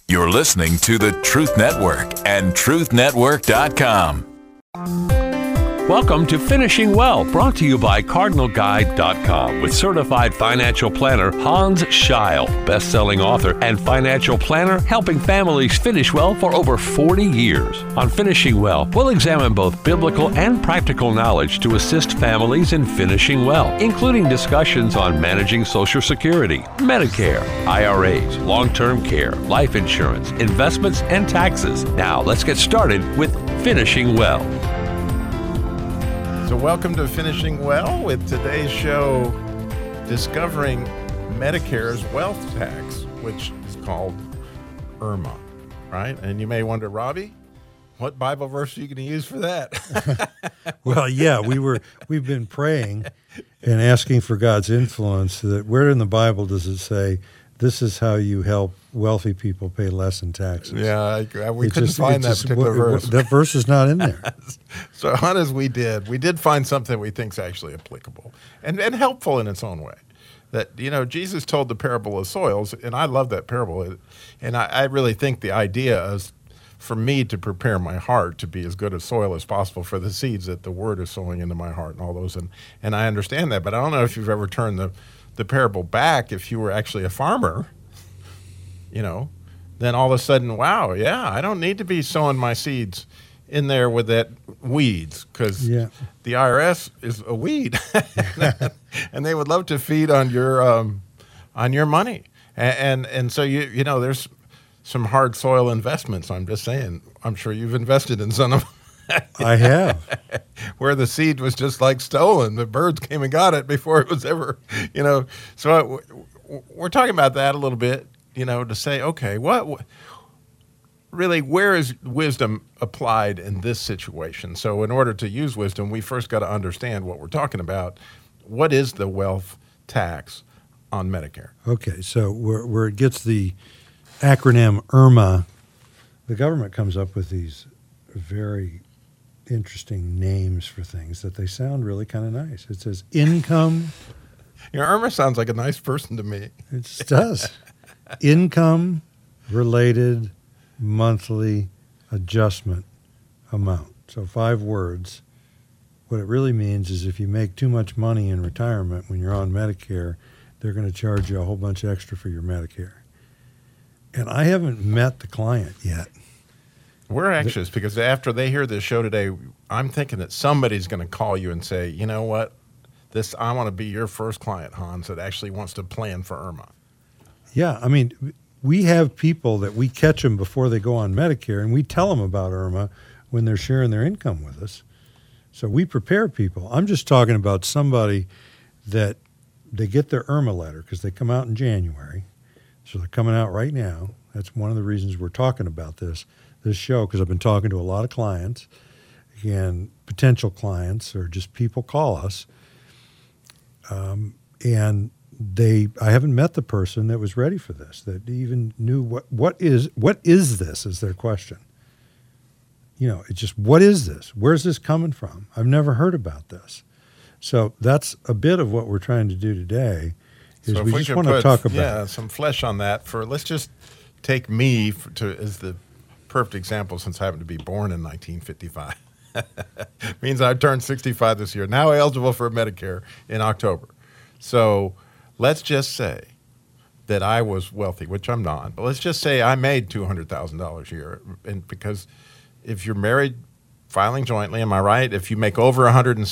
You're listening to the Truth Network and truthnetwork.com. Welcome to Finishing Well, brought to you by CardinalGuide.com with certified financial planner Hans Scheil, best-selling author and financial planner helping families finish well for over 40 years. On Finishing Well, we'll examine both biblical and practical knowledge to assist families in finishing well, including discussions on managing Social Security, Medicare, IRAs, long-term care, life insurance, investments, and taxes. Now, let's get started with Finishing Well. So welcome to Finishing Well with today's show, discovering Medicare's wealth tax, which is called IRMAA, right? And you may wonder, Robbie, what Bible verse are you going to use for that? Well, yeah, we've been praying and asking for God's influence. That where in the Bible does it say this is how you help wealthy people pay less in taxes? Yeah, we couldn't find that particular verse. That verse is not in there. So honest, we did find something we think is actually applicable and helpful in its own way. That, Jesus told the parable of soils, and I love that parable. And I really think the idea is for me to prepare my heart to be as good a soil as possible for the seeds that the Word is sowing into my heart and all those. And I understand that, but I don't know if you've ever turned the parable back. If you were actually a farmer, then all of a sudden, wow, yeah, I don't need to be sowing my seeds in there with that weeds, because the IRS is a weed, and they would love to feed on your money, and so there's some hard soil investments. I'm just saying, I'm sure you've invested in some of them. I have. Where the seed was just like stolen. The birds came and got it before it was ever, So we're talking about that a little bit, to say, okay, what really, where is wisdom applied in this situation? So in order to use wisdom, we first got to understand what we're talking about. What is the wealth tax on Medicare? Okay, so where it gets the acronym IRMAA, the government comes up with these very interesting names for things that they sound really kind of nice. It says income. Irma sounds like a nice person to me. It just does. Income related monthly adjustment amount. So 5 words. What it really means is if you make too much money in retirement when you're on Medicare, they're going to charge you a whole bunch extra for your Medicare. And I haven't met the client yet. We're anxious because after they hear this show today, I'm thinking that somebody's going to call you and say, you know what, I want to be your first client, Hans, that actually wants to plan for IRMAA. Yeah, I mean, we have people that we catch them before they go on Medicare, and we tell them about IRMAA when they're sharing their income with us. So we prepare people. I'm just talking about somebody that they get their IRMAA letter because they come out in January. So they're coming out right now. That's one of the reasons we're talking about this show, because I've been talking to a lot of clients and potential clients, or just people call us. And I haven't met the person that was ready for this, that even knew what is this is their question. It's just, what is this? Where's this coming from? I've never heard about this. So that's a bit of what we're trying to do today, is so we just want to talk about some flesh on that. Let's just take me as the perfect example, since I happen to be born in 1955. Means I turned 65 this year. Now eligible for Medicare in October. So let's just say that I was wealthy, which I'm not, but let's just say I made $200,000 a year. And because if you're married, filing jointly, am I right? If you make over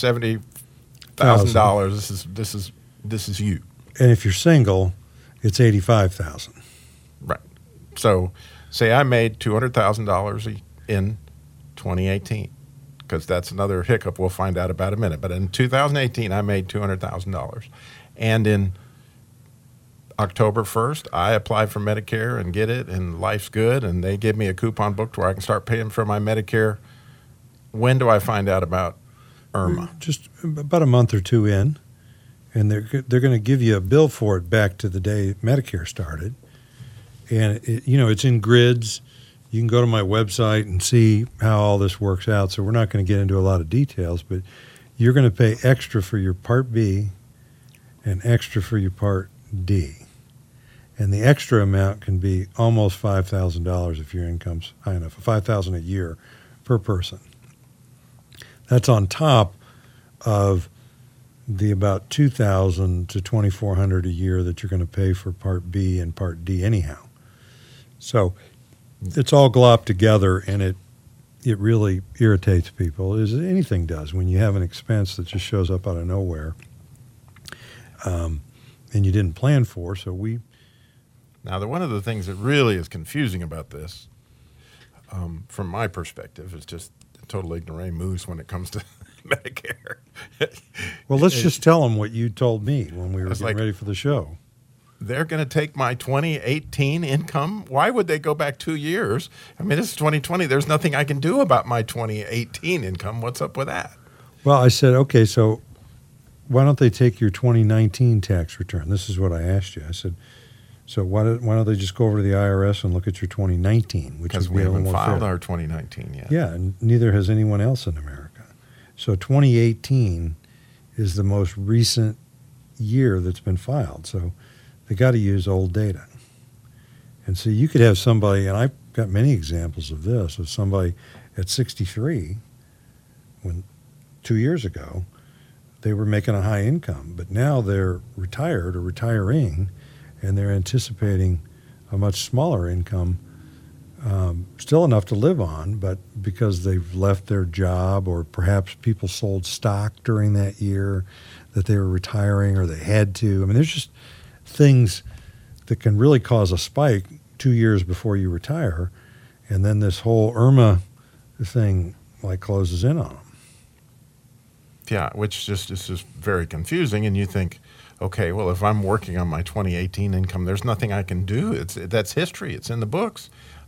$170,000, this is you. And if you're single, it's $85,000. Right. So say I made $200,000 in 2018, because that's another hiccup we'll find out about in a minute. But in 2018, I made $200,000. And in October 1st, I apply for Medicare and get it, and life's good, and they give me a coupon book where I can start paying for my Medicare. When do I find out about IRMAA? Just about a month or two in, and they're going to give you a bill for it back to the day Medicare started. And, it's in grids. You can go to my website and see how all this works out. So we're not going to get into a lot of details, but you're going to pay extra for your Part B and extra for your Part D. And the extra amount can be almost $5,000 if your income's high enough, $5,000 a year per person. That's on top of the about $2,000 to $2,400 a year that you're going to pay for Part B and Part D anyhow. So it's all glopped together, and it really irritates people, as anything does, when you have an expense that just shows up out of nowhere and you didn't plan for. Now, one of the things that really is confusing about this, from my perspective, is just total ignoramus when it comes to Medicare. Well, let's just tell them what you told me when we were getting like, ready for the show. They're going to take my 2018 income? Why would they go back 2 years? I mean, this is 2020. There's nothing I can do about my 2018 income. What's up with that? Well, I said, okay, so why don't they take your 2019 tax return? This is what I asked you. I said, so why don't they just go over to the IRS and look at your 2019? Because we haven't filed our 2019 yet. Yeah, and neither has anyone else in America. So 2018 is the most recent year that's been filed. So they got to use old data. And so you could have somebody, and I've got many examples of this, of somebody at 63, when 2 years ago, they were making a high income, but now they're retired or retiring, and they're anticipating a much smaller income, still enough to live on, but because they've left their job, or perhaps people sold stock during that year that they were retiring, or they had to. I mean, there's just things that can really cause a spike 2 years before you retire, and then this whole IRMA thing closes in on them. Yeah, which is just very confusing, and you think, okay, well, if I'm working on my 2018 income, there's nothing I can do. That's history. It's in the books.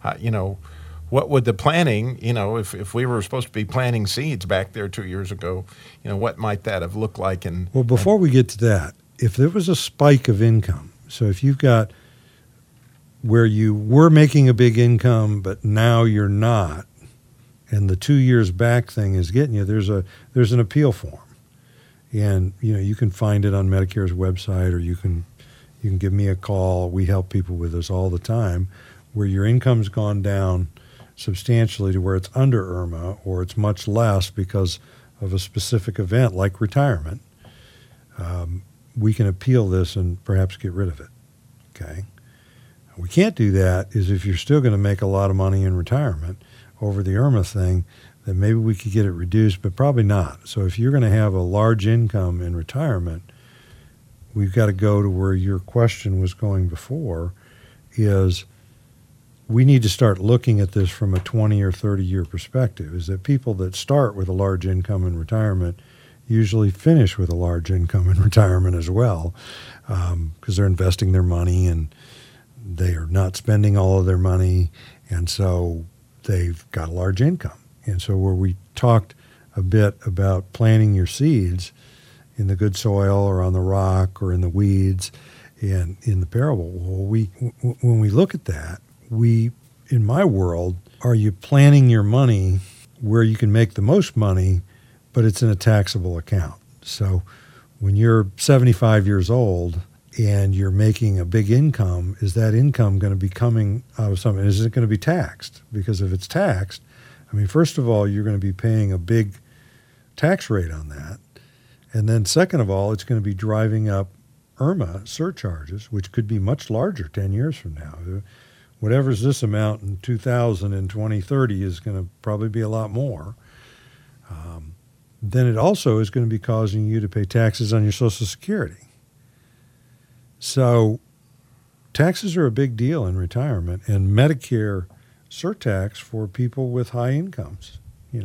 What would the planning, if we were supposed to be planting seeds back there 2 years ago, what might that have looked like? Well, before we get to that, if there was a spike of income, so if you've got where you were making a big income, but now you're not, and the 2 years back thing is getting you, there's an appeal form. And, you can find it on Medicare's website, or you can give me a call. We help people with this all the time, where your income's gone down substantially to where it's under IRMA, or it's much less because of a specific event like retirement. We can appeal this and perhaps get rid of it. Okay? We can't do that is if you're still going to make a lot of money in retirement over the IRMA thing, then maybe we could get it reduced, but probably not. So if you're going to have a large income in retirement, we've got to go to where your question was going before, is we need to start looking at this from a 20 or 30-year perspective, is that people that start with a large income in retirement usually finish with a large income in retirement as well, because they're investing their money and they are not spending all of their money, and so they've got a large income. And so where we talked a bit about planting your seeds in the good soil or on the rock or in the weeds and in the parable, when we look at that, in my world, are you planting your money where you can make the most money, but it's in a taxable account? So when you're 75 years old and you're making a big income, is that income going to be coming out of something? Is it going to be taxed? Because if it's taxed, first of all, you're going to be paying a big tax rate on that. And then second of all, it's going to be driving up IRMA surcharges, which could be much larger 10 years from now. Whatever's this amount in 2000 and 2030 is going to probably be a lot more. Then it also is going to be causing you to pay taxes on your Social Security. So taxes are a big deal in retirement, and Medicare surtax for people with high incomes,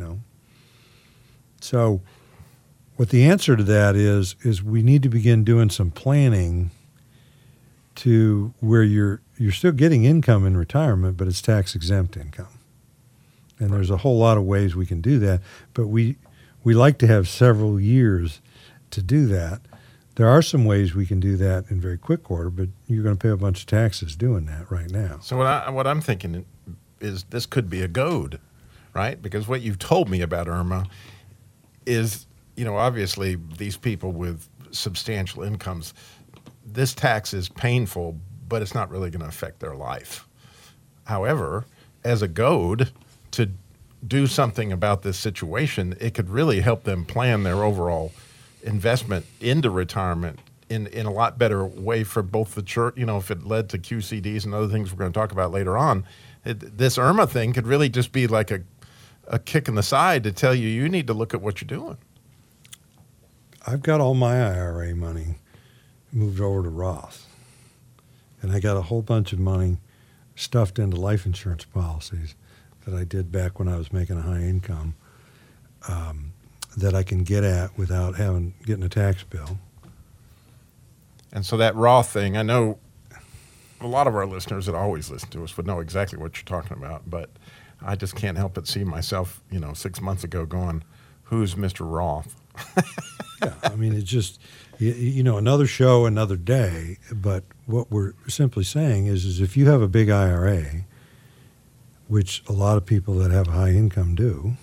So what the answer to that is we need to begin doing some planning to where you're still getting income in retirement, but it's tax-exempt income. And there's a whole lot of ways we can do that, but we like to have several years to do that. There are some ways we can do that in very quick order, but you're going to pay a bunch of taxes doing that right now. So what I'm thinking is this could be a goad, right? Because what you've told me about IRMA is, obviously these people with substantial incomes, this tax is painful, but it's not really going to affect their life. However, as a goad to do something about this situation, it could really help them plan their overall investment into retirement in a lot better way for both the church. If it led to QCDs and other things we're going to talk about later on, this IRMA thing could really just be like a kick in the side to tell you need to look at what you're doing. I've got all my IRA money moved over to Roth, and I got a whole bunch of money stuffed into life insurance policies that I did back when I was making a high income, that I can get at without getting a tax bill. And so that Roth thing, I know a lot of our listeners that always listen to us would know exactly what you're talking about, but I just can't help but see myself, 6 months ago going, who's Mr. Roth? Yeah, I mean, it's just, another show, another day, but what we're simply saying is if you have a big IRA, which a lot of people that have a high income do,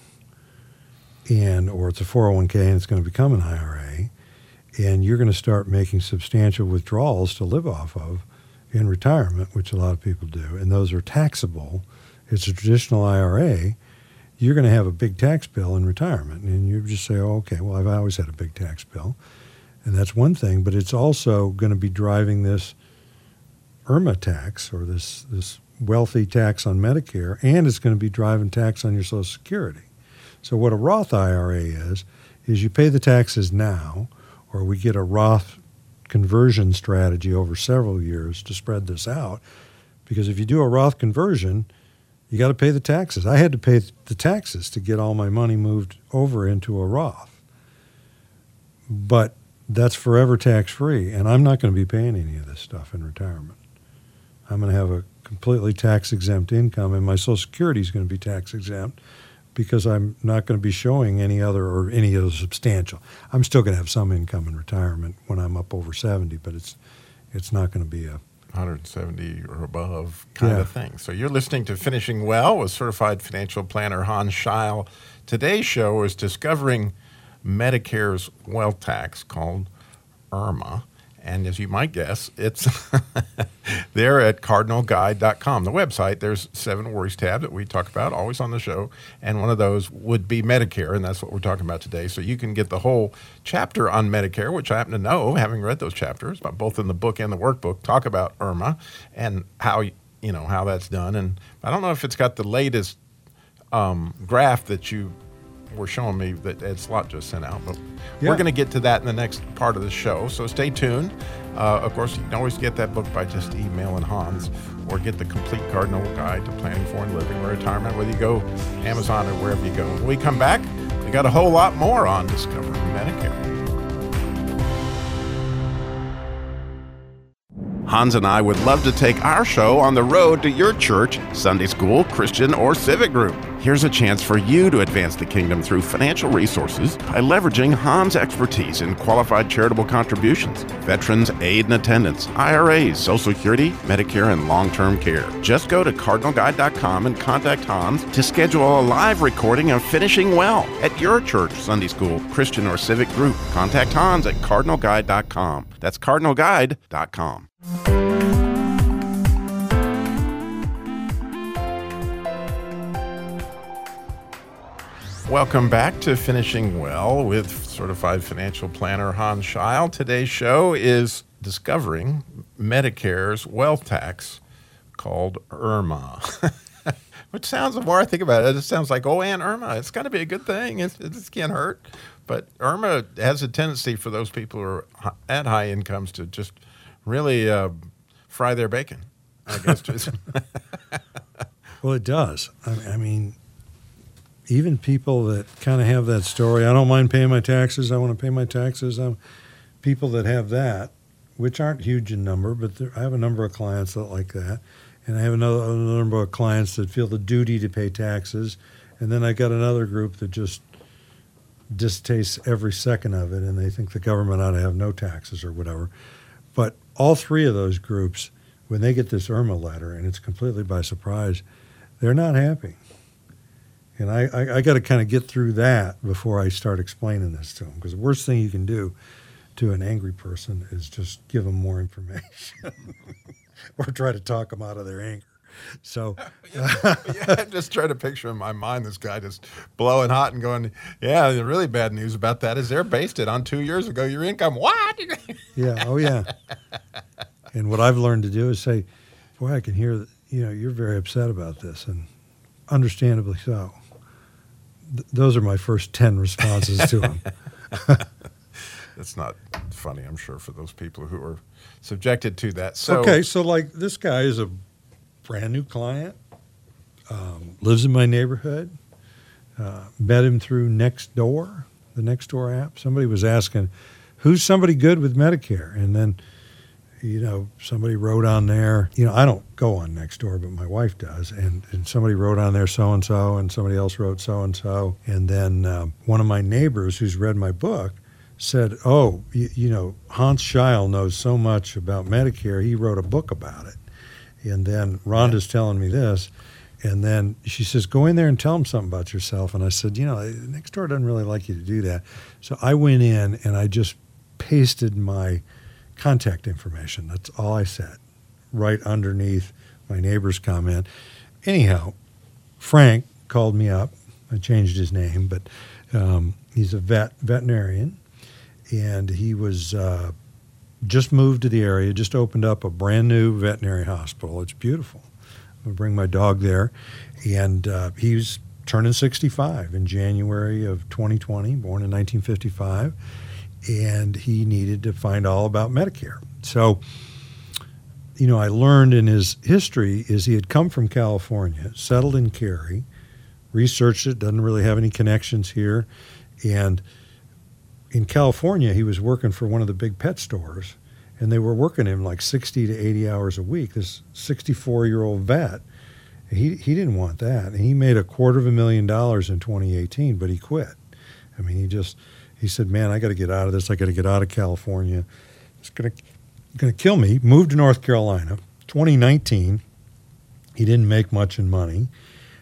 or it's a 401k and it's going to become an IRA, and you're going to start making substantial withdrawals to live off of in retirement, which a lot of people do, and those are taxable. It's a traditional IRA. You're going to have a big tax bill in retirement, and you just say, oh, okay, well, I've always had a big tax bill, and that's one thing, but it's also going to be driving this IRMA tax, or this wealthy tax on Medicare, and it's going to be driving tax on your Social Security. So what a Roth IRA is you pay the taxes now, or we get a Roth conversion strategy over several years to spread this out, because if you do a Roth conversion, you got to pay the taxes. I had to pay the taxes to get all my money moved over into a Roth. But that's forever tax-free, and I'm not going to be paying any of this stuff in retirement. I'm going to have a completely tax-exempt income, and my Social Security is going to be tax-exempt because I'm not going to be showing any other substantial. I'm still going to have some income in retirement when I'm up over 70, but it's not going to be a 170 or above kind of thing. So you're listening to Finishing Well with certified financial planner Hans Scheil. Today's show is discovering Medicare's wealth tax called IRMA. And as you might guess, it's there at cardinalguide.com. The website, there's 7 worries tab that we talk about always on the show. And one of those would be Medicare, and that's what we're talking about today. So you can get the whole chapter on Medicare, which I happen to know, having read those chapters, but both in the book and the workbook, talk about IRMA and how that's done. And I don't know if it's got the latest graph that you were showing me that Ed Slott just sent out, but we're going to get to that in the next part of the show, so stay tuned. Of course, you can always get that book by just emailing Hans, or get the complete Cardinal Guide to Planning for and Living or Retirement, whether you go Amazon or wherever you go. When we come back, we got a whole lot more on Discovering Medicare. Hans and I would love to take our show on the road to your church, Sunday school, Christian, or civic group. Here's a chance for you to advance the kingdom through financial resources by leveraging Hans' expertise in qualified charitable contributions, veterans aid and attendance, IRAs, Social Security, Medicare, and long-term care. Just go to cardinalguide.com and contact Hans to schedule a live recording of Finishing Well at your church, Sunday school, Christian, or civic group. Contact Hans at cardinalguide.com. That's cardinalguide.com. Welcome back to Finishing Well with certified financial planner Hans Scheil. Today's show is discovering Medicare's wealth tax called IRMA. Which sounds, the more I think about it, it sounds like, oh, Aunt Irma, it's got to be a good thing. It can't hurt. But IRMA has a tendency for those people who are at high incomes to just really fry their bacon, I guess. Well, it does. I mean, even people that kind of have that story, I don't mind paying my taxes, I want to pay my taxes. People that have that, which aren't huge in number, but I have a number of clients that like that. And I have another number of clients that feel the duty to pay taxes. And then I got another group that just distastes every second of it, and they think the government ought to have no taxes or whatever. But all three of those groups, when they get this IRMA letter, and it's completely by surprise, they're not happy. And I got to kind of get through that before I start explaining this to them, because the worst thing you can do to an angry person is just give them more information. or try to talk them out of their anger. So, I just try to picture in my mind this guy just blowing hot and going, yeah, the really bad news about that is they're based it on 2 years ago. Your income, what? yeah, oh yeah. And what I've learned to do is say, boy, I can hear that, you're very upset about this, and understandably so. Those are my first 10 responses to him. That's not funny, I'm sure, for those people who are subjected to that. So, okay, so like this guy is a brand new client, lives in my neighborhood, met him through Nextdoor, the Nextdoor app. Somebody was asking, who's somebody good with Medicare? And then, somebody wrote on there, I don't go on Nextdoor, but my wife does. And somebody wrote on there so-and-so, and somebody else wrote so-and-so. And then one of my neighbors who's read my book said, oh, Hans Scheil knows so much about Medicare, he wrote a book about it. And then Rhonda's telling me this. And then she says, go in there and tell them something about yourself. And I said, Nextdoor doesn't really like you to do that. So I went in and I just pasted my contact information. That's all I said, right underneath my neighbor's comment. Anyhow, Frank called me up. I changed his name, but he's a veterinarian. And he was just moved to the area, just opened up a brand new veterinary hospital. It's beautiful. I'm going to bring my dog there. And he's turning 65 in January of 2020, born in 1955. And he needed to find all about Medicare. So, I learned in his history is he had come from California, settled in Cary, researched it, doesn't really have any connections here. And in California, he was working for one of the big pet stores, and they were working him like 60 to 80 hours a week. This 64-year-old vet, he didn't want that. And he made $250,000 in 2018, but he quit. I mean, he said, man, I got to get out of this. I got to get out of California. It's going to kill me. Moved to North Carolina. 2019, he didn't make much in money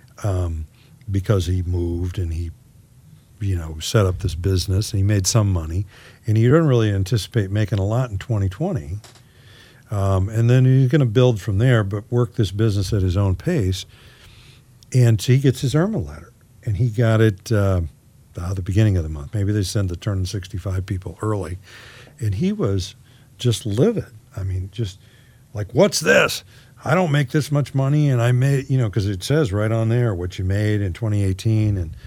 because he moved and he set up this business, and he made some money. And he didn't really anticipate making a lot in 2020. And then he's going to build from there, but work this business at his own pace. And so he gets his IRMA letter. And he got it the beginning of the month. Maybe they send the turning 65 people early. And he was just livid. I mean, just like, what's this? I don't make this much money, and I made, because it says right on there what you made in 2018. And,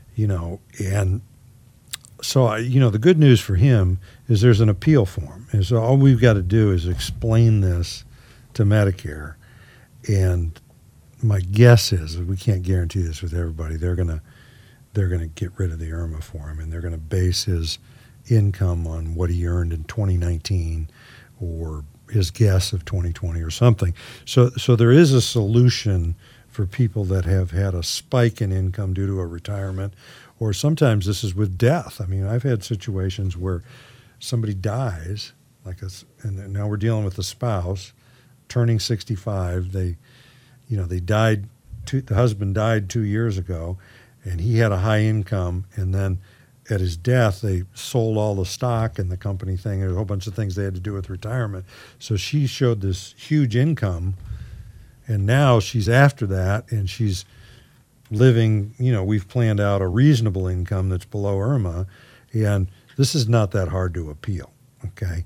and so, the good news for him is there's an appeal form. And so all we've got to do is explain this to Medicare. And my guess is, we can't guarantee this with everybody, they're going to get rid of the IRMA for him, and they're going to base his income on what he earned in 2019 or his guess of 2020 or something. So there is a solution for people that have had a spike in income due to a retirement, or sometimes this is with death. I mean, I've had situations where somebody dies, and now we're dealing with the spouse, turning 65. They died. The husband died 2 years ago, and he had a high income, and then at his death, they sold all the stock in the company thing. There's a whole bunch of things they had to do with retirement. So she showed this huge income, and now she's after that, and she's living, we've planned out a reasonable income that's below IRMA, and this is not that hard to appeal, okay?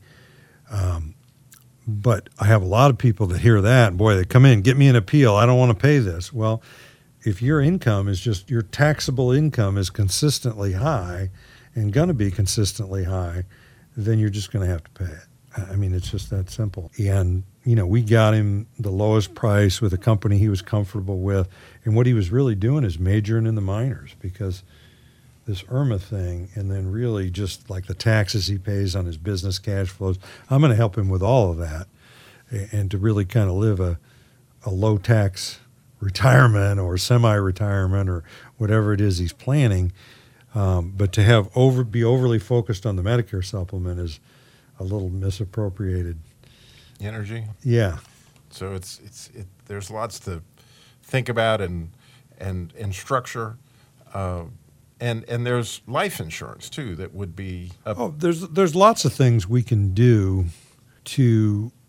But I have a lot of people that hear that, and boy, they come in, get me an appeal, I don't want to pay this. Well, if your income is just, your taxable income is consistently high and going to be consistently high, then you're just going to have to pay it. I mean, it's just that simple. And, we got him the lowest price with a company he was comfortable with. And what he was really doing is majoring in the minors, because this IRMA thing, and then really just like the taxes he pays on his business cash flows, I'm going to help him with all of that, and to really kind of live a low tax retirement or semi-retirement or whatever it is he's planning. But to be overly focused on the Medicare supplement is a little misappropriated energy. Yeah. So there's lots to think about and structure. And there's life insurance too that would be. There's lots of things we can do to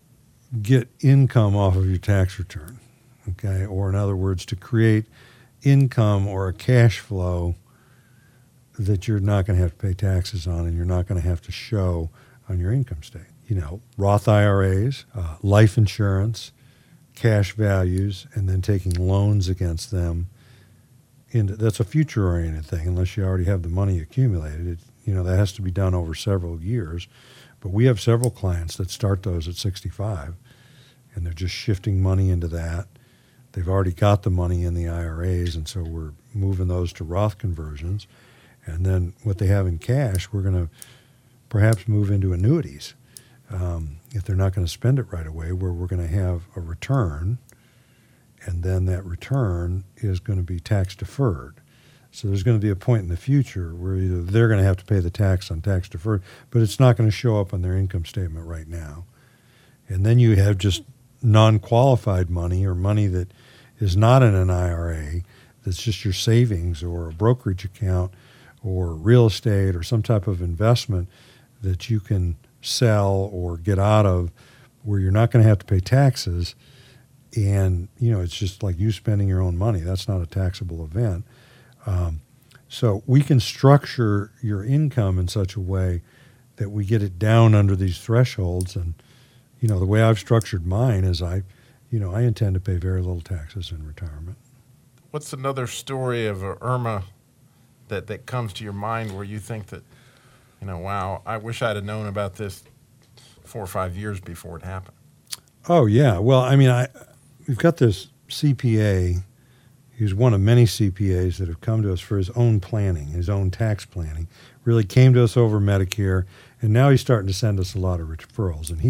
get income off of your tax return, okay? Or in other words, to create income or a cash flow that you're not going to have to pay taxes on and you're not going to have to show on your income statement. You know, Roth IRAs, life insurance, cash values, and then taking loans against them. That's a future-oriented thing unless you already have the money accumulated. That has to be done over several years. But we have several clients that start those at 65, and they're just shifting money into that. They've already got the money in the IRAs, and so we're moving those to Roth conversions. And then what they have in cash, we're going to perhaps move into annuities if they're not going to spend it right away, where we're going to have a return, and then that return is going to be tax deferred. So there's going to be a point in the future where either they're going to have to pay the tax on tax deferred, but it's not going to show up on their income statement right now. And then you have just non-qualified money or money that is not in an IRA, that's just your savings or a brokerage account or real estate or some type of investment that you can sell or get out of, where you're not going to have to pay taxes. And, it's just like you spending your own money. That's not a taxable event. So we can structure your income in such a way that we get it down under these thresholds. And, the way I've structured mine is I intend to pay very little taxes in retirement. What's another story of Irma that comes to your mind where you think that, wow, I wish I'd have known about this 4 or 5 years before it happened? Oh, yeah. Well, we've got this CPA. He's one of many CPAs that have come to us for his own planning, his own tax planning. Really came to us over Medicare, and now he's starting to send us a lot of referrals. And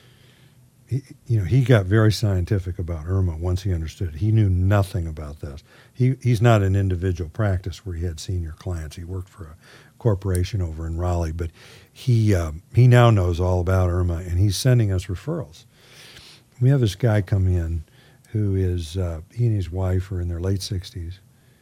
he got very scientific about Irma once he understood it. He knew nothing about this. He's not an individual practice where he had senior clients. He worked for a corporation over in Raleigh, but he now knows all about Irma, and he's sending us referrals. We have this guy come in who is, he and his wife are in their late 60s.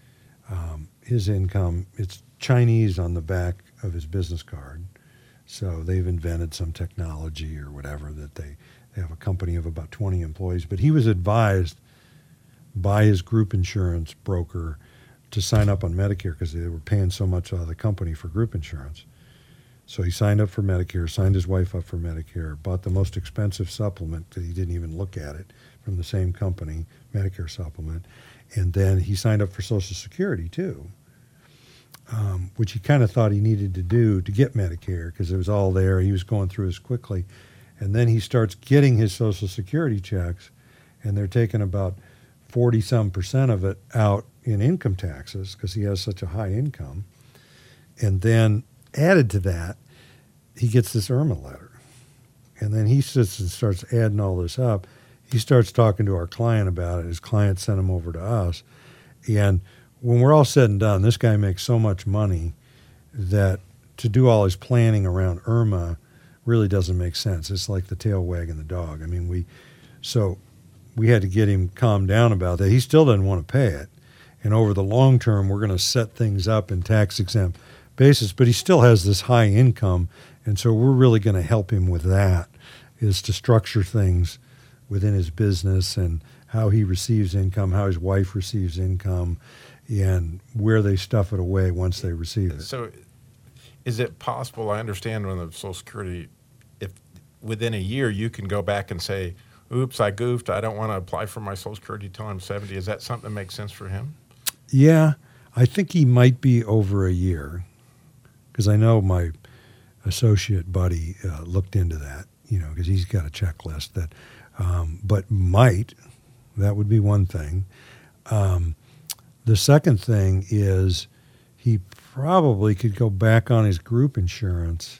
His income, it's Chinese on the back of his business card. So they've invented some technology or whatever that they have a company of about 20 employees. But he was advised by his group insurance broker to sign up on Medicare because they were paying so much out of the company for group insurance. So he signed up for Medicare, signed his wife up for Medicare, bought the most expensive supplement that he didn't even look at it from the same company, Medicare supplement. And then he signed up for Social Security too, which he kind of thought he needed to do to get Medicare because it was all there. He was going through as quickly. And then he starts getting his Social Security checks, and they're taking about 40-some% of it out in income taxes because he has such a high income. And then added to that, he gets this Irma letter. And then he sits and starts adding all this up. He starts talking to our client about it. His client sent him over to us. And when we're all said and done, this guy makes so much money that to do all his planning around Irma really doesn't make sense. It's like the tail wagging the dog. So we had to get him calmed down about that. He still doesn't want to pay it. And over the long term, we're going to set things up in tax-exempt basis, but he still has this high income, and so we're really going to help him with that, is to structure things within his business and how he receives income, how his wife receives income, and where they stuff it away once they receive it. So is it possible, I understand when the Social Security, if within a year you can go back and say, oops, I goofed, I don't want to apply for my Social Security until I'm 70, is that something that makes sense for him? Yeah, I think he might be over a year, because I know my associate buddy looked into that, because he's got a checklist that, but that would be one thing. The second thing is he probably could go back on his group insurance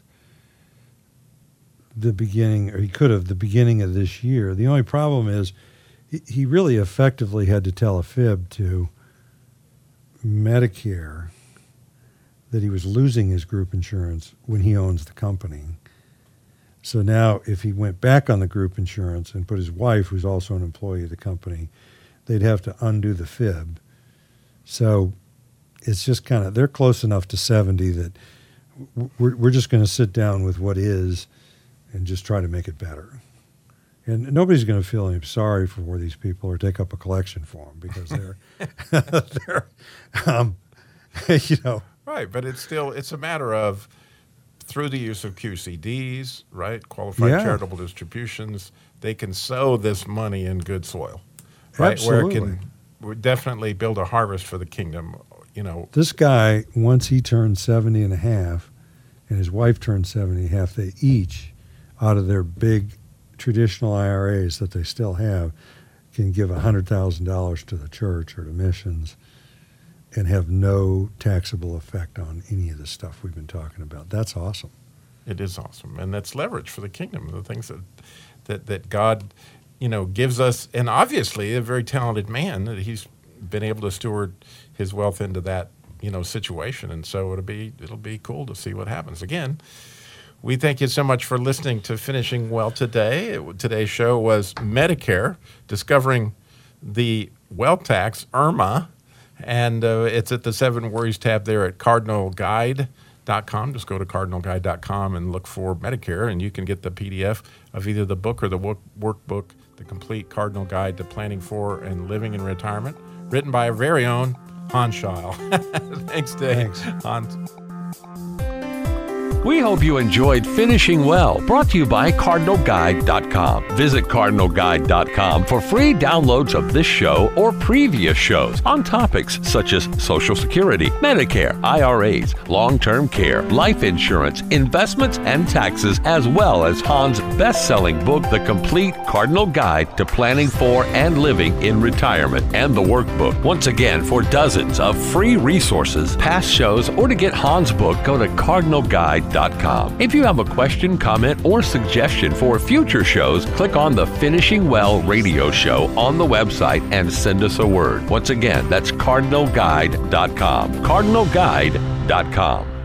the beginning of this year. The only problem is he really effectively had to tell a fib to Medicare that he was losing his group insurance when he owns the company. So now if he went back on the group insurance and put his wife, who's also an employee of the company, they'd have to undo the fib. So it's just they're close enough to 70 that we're just going to sit down with what is and just try to make it better. And nobody's going to feel any sorry for these people or take up a collection for them because they're you know. Right, but it's a matter of, through the use of QCDs, right, qualified charitable distributions, they can sow this money in good soil, right, Absolutely. where it can definitely build a harvest for the kingdom. You know, this guy, once he turned 70 and a half, and his wife turned 70 and a half, they each, out of their big traditional IRAs that they still have, can give $100,000 to the church or to missions and have no taxable effect on any of the stuff we've been talking about. That's awesome. It is awesome, and that's leverage for the kingdom. The things that God, you know, gives us, and obviously a very talented man that he's been able to steward his wealth into that, you know, situation, and so it'll be cool to see what happens. Again, we thank you so much for listening to Finishing Well today. Today's show was Medicare, discovering the wealth tax, IRMA. And it's at the 7 Worries tab there at cardinalguide.com. Just go to cardinalguide.com and look for Medicare, and you can get the PDF of either the book or the workbook, The Complete Cardinal Guide to Planning for and Living in Retirement, written by our very own Hans Scheil. Thanks, Dave. Thanks. Hans. We hope you enjoyed Finishing Well, brought to you by CardinalGuide.com. Visit CardinalGuide.com for free downloads of this show or previous shows on topics such as Social Security, Medicare, IRAs, long-term care, life insurance, investments, and taxes, as well as Hans' best-selling book, The Complete Cardinal Guide to Planning for and Living in Retirement, and the workbook. Once again, for dozens of free resources, past shows, or to get Hans' book, go to CardinalGuide.com. If you have a question, comment, or suggestion for future shows, click on the Finishing Well radio show on the website and send us a word. Once again, that's CardinalGuide.com. CardinalGuide.com.